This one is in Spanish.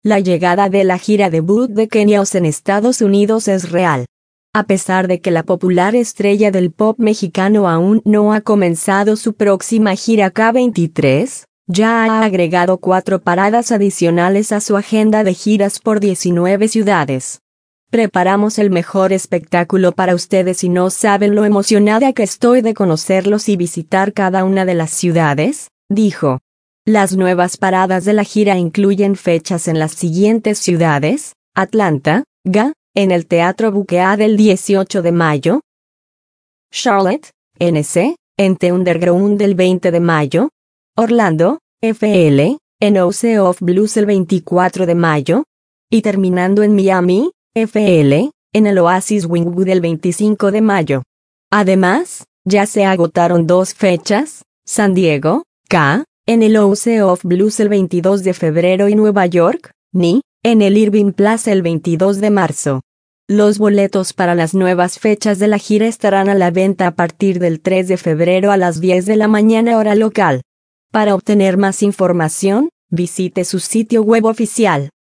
La llegada de la gira debut de Kanye West en Estados Unidos es real. A pesar de que la popular estrella del pop mexicano aún no ha comenzado su próxima gira K23, ya ha agregado 4 paradas adicionales a su agenda de giras por 19 ciudades. Preparamos el mejor espectáculo para ustedes y no saben lo emocionada que estoy de conocerlos y visitar cada una de las ciudades, dijo. Las nuevas paradas de la gira incluyen fechas en las siguientes ciudades: Atlanta, GA, en el Teatro Buckea del 18 de mayo, Charlotte, NC, en The Underground el 20 de mayo, Orlando, FL, en House of Blues el 24 de mayo, y terminando en Miami, FL, en el Oasis Wynwood el 25 de mayo. Además, ya se agotaron 2 fechas: San Diego, K, en el House of Blues el 22 de febrero y Nueva York, NY, en el Irving Plaza el 22 de marzo. Los boletos para las nuevas fechas de la gira estarán a la venta a partir del 3 de febrero a las 10 de la mañana hora local. Para obtener más información, visite su sitio web oficial.